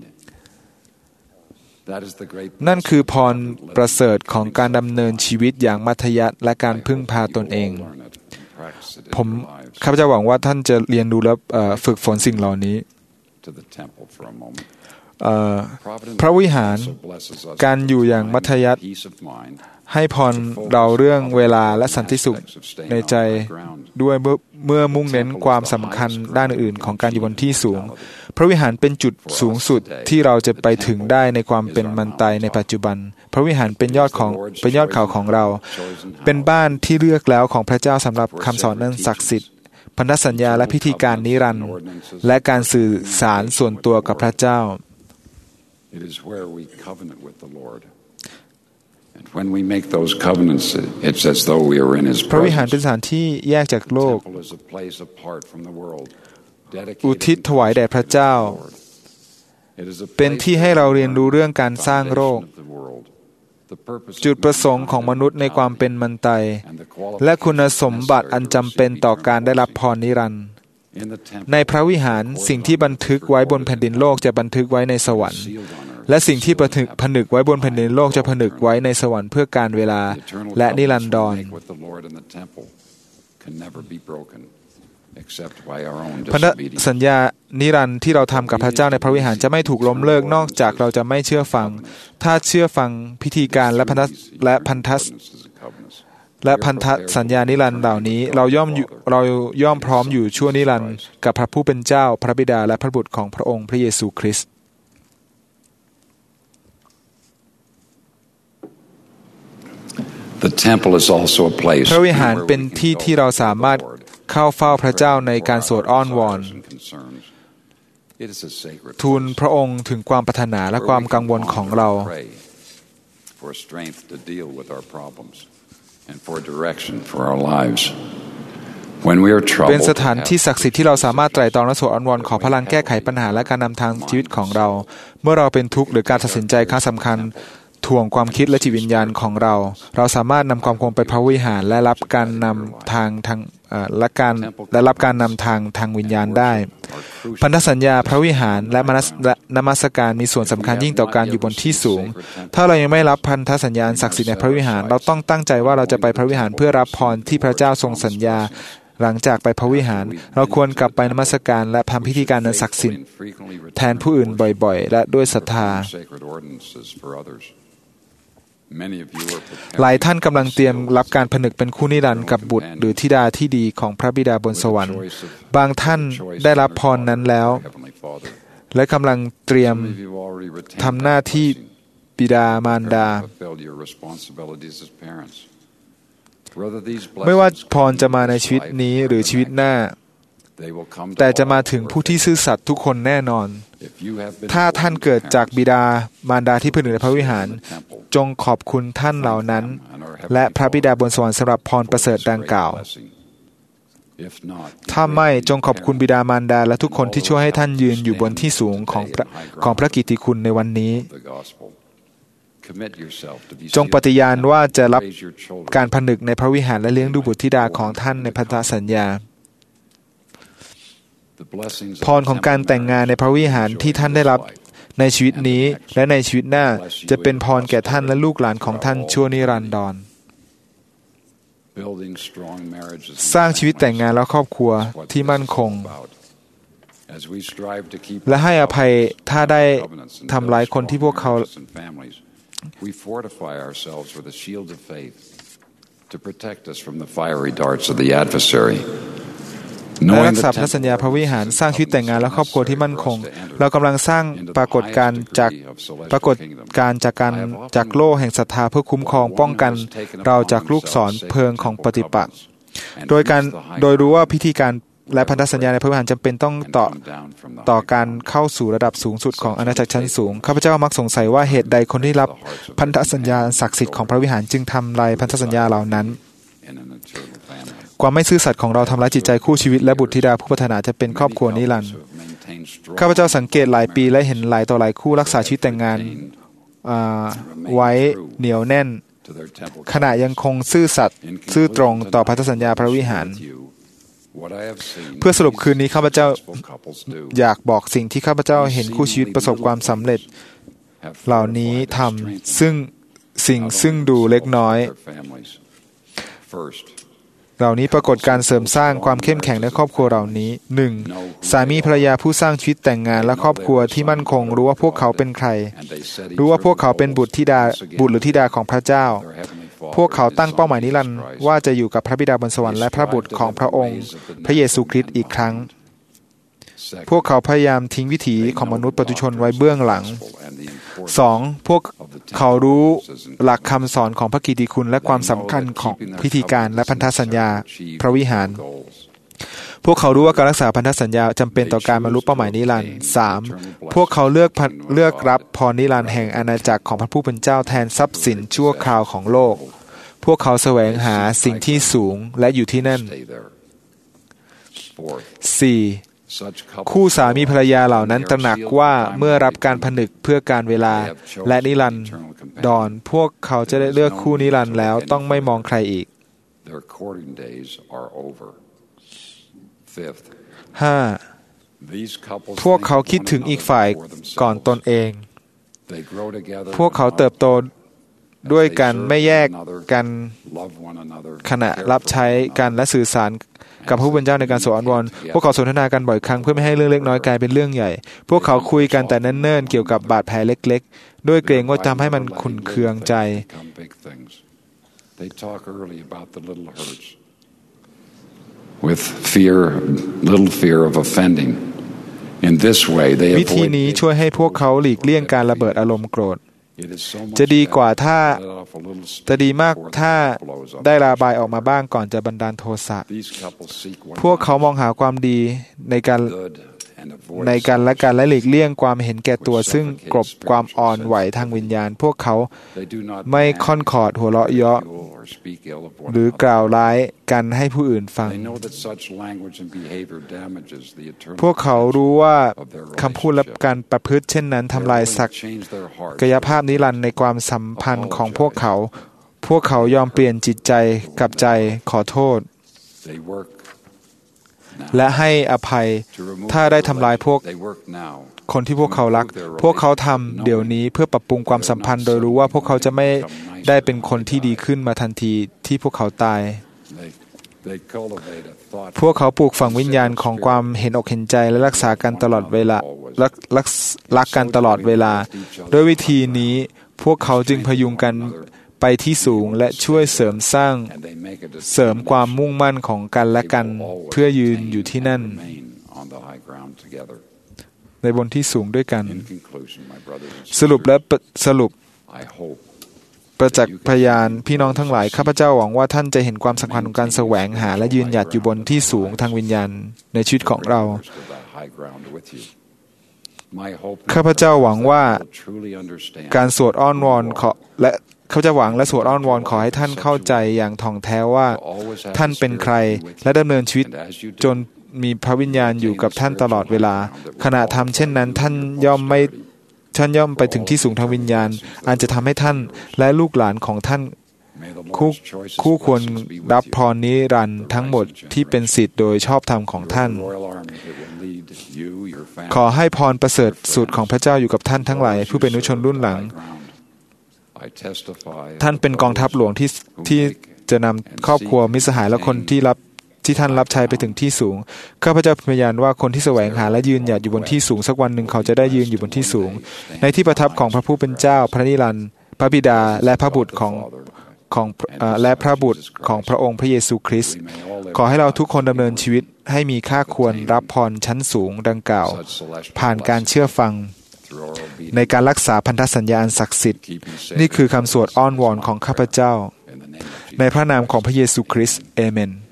นั่นคือพรประเสริฐของการดำเนินชีวิตอย่างมัธยัสถ์และการพึ่งพาตนเองผมข้าพเจ้าหวังว่าท่านจะเรียนรู้และฝึกฝนสิ่งเหล่านี้พระวิหารการอยู่อย่างมัธยัสถ์ให้พรเราเรื่องเวลาและสันติสุขในใจด้วยเมื่อมุ่งเน้นความสำคัญด้านอื่นของการอยู่บนที่สูงพระวิหารเป็นจุดสูงสุดที่เราจะไปถึงได้ในความเป็นมันตายในปัจจุบันพระวิหารเป็นยอดของเป็นยอดเขาของเราเป็นบ้านที่เลือกแล้วของพระเจ้าสำหรับคำสอนนั้นศักดิ์สิทธิ์พันธสัญญาและพิธีการนิรันดร์และการสื่อสารส่วนตัวกับพระเจ้า When we make those covenants, it's as though we are in His presence. พระวิหารเป็นสถานที่แยกจากโลกอุทิศถวายแด่พระเจ้าเป็นที่ให้เราเรียนรู้เรื่องการสร้างโลกจุดประสงค์ของมนุษย์ในความเป็นมันไตและคุณสมบัติอันจำเป็นต่อการได้รับพรนิรันดร์ในพระวิหารสิ่งที่บันทึกไว้บนแผ่นดินโลกจะบันทึกไว้ในสวรรค์และสิ่งที่ผนึกไว้บนแผ่นดินโลกจะผนึกไว้ในสวรรค์เพื่อการเวลาและนิรันดรพันธสัญญานิรันดร์ที่เราทำกับพระเจ้าในพระวิหารจะไม่ถูกล้มเลิกนอกจากเราจะไม่เชื่อฟังถ้าเชื่อฟังพิธีการและพันธและพันธและพันธสัญญานิรันดร์เหล่านี้เราย่อมเราย่อมพร้อมอยู่ชั่วนิรันดร์กับพระผู้เป็นเจ้าพระบิดาและพระบุตรของพระองค์พระเยซูคริสต์พระวิหารเป็นที่ที่เราสามารถเข้าเฝ้าพระเจ้าในการสวดอ้อนวอนทูลพระองค์ถึงความปรารถนาและความกังวลของเราเป็นสถานที่ศักดิ์สิทธิ์ที่เราสามารถไตร่ตรองและสวดอ้อนวอนขอพลังแก้ไขปัญหาและการนำทางชีวิตของเราเมื่อเราเป็นทุกข์หรือการตัดสินใจครั้งสำคัญถ่วงความคิดและจิตวิญญาณของเราเราสามารถนำความคงไปพระวิหารและรับการนำทางทางและการและรับการนำทางทางวิญญาณได้พันธสัญญาพระวิหารและนมัสการมีส่วนสำคัญยิ่งต่อการอยู่บนที่สูงถ้าเรายังไม่รับพันธสัญญาศักดิ์สิทธิ์ในพระวิหารเราต้องตั้งใจว่าเราจะไปพระวิหารเพื่อรับพรที่พระเจ้าทรงสัญญาหลังจากไปพระวิหารเราควรกลับไปนมัสการและทำพิธีการนั้นศักดิ์สิทธิ์แทนผู้อื่นบ่อยๆและด้วยศรัทธาหลายท่านกำลังเตรียมรับการผนึกเป็นคู่นิรันดร์กับบุตรหรือธิดาที่ดีของพระบิดาบนสวรรค์บางท่านได้รับพรนั้นแล้วและกำลังเตรียมทำหน้าที่บิดามารดาไม่ว่าพรจะมาในชีวิตนี้หรือชีวิตหน้าแต่จะมาถึงผู้ที่ซื่อสัตย์ทุกคนแน่นอนถ้าท่านเกิดจากบิดามารดาที่ผนึกในพระวิหารจงขอบคุณท่านเหล่านั้นและพระบิดาบนสวรรค์สำหรับพรประเสริฐดังกล่าวถ้าไม่จงขอบคุณบิดามารดาและทุกคนที่ช่วยให้ท่านยืนอยู่บนที่สูงของพระของพระกิตติคุณในวันนี้จงปฏิญาณว่าจะรับการผนึกในพระวิหารและเลี้ยงดูบุตรธิดาของท่านในพันธสัญญาพรของการแต่งงานในพระวิหารที่ท่านได้รับในชีวิตนี้และในชีวิตหน้าจะเป็นพรแก่ท่านและลูกหลานของท่านชั่วนิรันดรสร้างชีวิตแต่งงานและครอบครัวที่มั่นคงและให้อภัยถ้าได้ทำร้ายคนที่พวกเขาและรักษาพันธสัญญาพระวิหารสร้างชีวิตแต่งงานและครอบครัวที่มั่นคงเรากำลังสร้างปรากฏการณ์จากปรากฏการณ์จากการจากโล่แห่งศรัทธาเพื่อคุ้มครองป้องกันเราจากลูกศรเพลิงของปฏิปักษ์โดยการโดยรู้ว่าพิธีการและพันธสัญญาในพระวิหารจำเป็นต้องต่อต่อการเข้าสู่ระดับสูงสุดของอาณาจักรชั้นสูงข้าพเจ้ามักสงสัยว่าเหตุใดคนที่รับพันธสัญญาศักดิ์สิทธิ์ของพระวิหารจึงทำลายพันธสัญญาเหล่านั้นความไม่ซื่อสัตย์ของเราทำร้ายจิตใจคู่ชีวิตและบุตรธิดาผู้ปรารถนาจะเป็นครอบครัวนิรันดร์ข้าพเจ้าสังเกตหลายปีและเห็นหลายต่อหลายคู่รักษาชีวิตแต่งงานไว้เหนียวแน่นขณะยังคงซื่อสัตย์ซื่อตรงต่อพันธสัญญาพระวิหารเพื่อสรุปคืนนี้ข้าพเจ้าอยากบอกสิ่งที่ข้าพเจ้าเห็นคู่ชีวิตประสบความสำเร็จเหล่านี้ทำซึ่งสิ่งซึ่งดูเล็กน้อยเหล่านี้ปรากฏการเสริมสร้างความเข้มแข็งในครอบครัวเหล่านี้ หนึ่ง สามีภรรยาผู้สร้างชีวิตแต่งงานและครอบครัวที่มั่นคงรู้ว่าพวกเขาเป็นใครรู้ว่าพวกเขาเป็นบุตรธิดาบุตรหรือธิดาของพระเจ้าพวกเขาตั้งเป้าหมายนิรันดร์ว่าจะอยู่กับพระบิดาบนสวรรค์และพระบุตรของพระองค์พระเยซูคริสต์อีกครั้งพวกเขาพยายามทิ้งวิถีของมนุษย์ปุถุชนไว้เบื้องหลัง สอง พวกเขารู้หลักคำสอนของพระกิตติคุณและความสำคัญของพิธีการและพันธสัญญาพระวิหารพวกเขารู้ว่าการรักษาพันธสัญญาจำเป็นต่อการบรรลุเป้าหมายนิรันดร์ สาม พวกเขาเลือกเลือกรับพรนิรันดร์แห่งอาณาจักรของพระผู้เป็นเจ้าแทนทรัพย์สินชั่วคราวของโลกพวกเขาแสวงหาสิ่งที่สูงและอยู่ที่นั่น สี่ คู่สามีภรรยาเหล่านั้นตระหนักว่าเมื่อรับการผนึกเพื่อการเวลาและนิรันดรพวกเขาจะได้เลือกคู่นิรันดร์แล้วต้องไม่มองใครอีก ห้า พวกเขาคิดถึงอีกฝ่ายก่อนตนเองพวกเขาเติบโตด้วยกันไม่แยกกันขณะรับใช้กันและสื่อสารกับพระผู้เป็นเจ้าในการสวดอ้อนวอนพวกเขาสนทนากันบ่อยครั้งเพื่อไม่ให้เรื่องเล็กน้อยกลายเป็นเรื่องใหญ่พวกเขาคุยกันแต่เนิ่นๆเกี่ยวกับบาดแผลเล็กๆด้วยเกรงว่าจะทำให้มันขุ่นเคืองใจ with fear little fear of offending in this way they วิธีนี้ช่วยให้พวกเขาหลีกเลี่ยงการระเบิดอารมณ์โกรธจะดีกว่าถ้าจะดีมากถ้าได้ระบายออกมาบ้างก่อนจะบันดาลโทสะพวกเขามองหาความดีในการในกันและกันและหลีกเลี่ยงความเห็นแก่ตัวซึ่งกลบความอ่อนไหวทางวิญญาณพวกเขาไม่ค่อนขอดหัวเราะเยาะหรือกล่าวร้ายกันให้ผู้อื่นฟังพวกเขารู้ว่าคำพูดและการประพฤติเช่นนั้นทำลายศักยภาพนิรันดร์ในความสัมพันธ์ของพวกเขาพวกเขายอมเปลี่ยนจิตใจกับใจขอโทษและให้อภัยถ้าได้ทำลายพวกคนที่พวกเขารักพวกเขาทำเดี๋ยวนี้เพื่อปรับปรุงความสัมพันธ์โดยรู้ว่าพวกเขาจะไม่ได้เป็นคนที่ดีขึ้นมาทันทีที่พวกเขาตายพวกเขาปลูกฝังวิญญาณของความเห็นอกเห็นใจและรักษากันตลอดเวลารักรักรักกันตลอดเวลาด้วยวิธีนี้พวกเขาจึงพยุงกันไปที่สูงและช่วยเสริมสร้างเสริมความมุ่งมั่นของกันและกันเพื่อยืนอยู่ที่นั่นในบนที่สูงด้วยกันสรุปและสรุปประจักษ์พยานพี่น้องทั้งหลายข้าพเจ้าหวังว่าท่านจะเห็นความสำคัญของการแสวงหาและยืนหยัดอยู่บนที่สูงทางวิญญาณในชีวิตของเราข้าพเจ้าหวังว่าการสวดอ้อนวอนขอและข้าพเจ้าหวังและสวดอ้อนวอนขอให้ท่านเข้าใจอย่างถ่องแท้ว่าท่านเป็นใครและดำเนินชีวิตจนมีพระวิญญาณอยู่กับท่านตลอดเวลาขณะทำเช่นนั้นท่านย่อมไม่ท่านย่อมไปถึงที่สูงทางวิญญาณอันจะทำให้ท่านและลูกหลานของท่านคู่คู่ควรรับพรนิรันดร์ทั้งหมดที่เป็นสิทธิ์โดยชอบธรรมของท่านขอให้พรประเสริฐสุดของพระเจ้าอยู่กับท่านทั้งหลายผู้เป็นอนุชนรุ่นหลังท่านเป็นกองทัพหลวงที่ที่จะนำครอบครัวมิตรสหายและคนที่รับที่ท่านรับใช้ไปถึงที่สูงข้าพเจ้าพยานว่าคนที่แสวงหาและยืนหยัดอยู่บนที่สูงสักวันหนึ่งเขาจะได้ยืนอยู่บนที่สูงในที่ประทับของพระผู้เป็นเจ้าพระนิรันดร์พระบิดาและพระบุตรของของและพระบุตรของพระองค์พระเยซูคริสต์ขอให้เราทุกคนดำเนินชีวิตให้มีค่าควรรับพรชั้นสูงดังกล่าวผ่านการเชื่อฟังในการรักษาพันธสัญญาอันศักดิ์สิทธิ์นี่คือคำสวดอ้อนวอนของข้าพเจ้าในพระนามของพระเยซูคริสต์เอเมน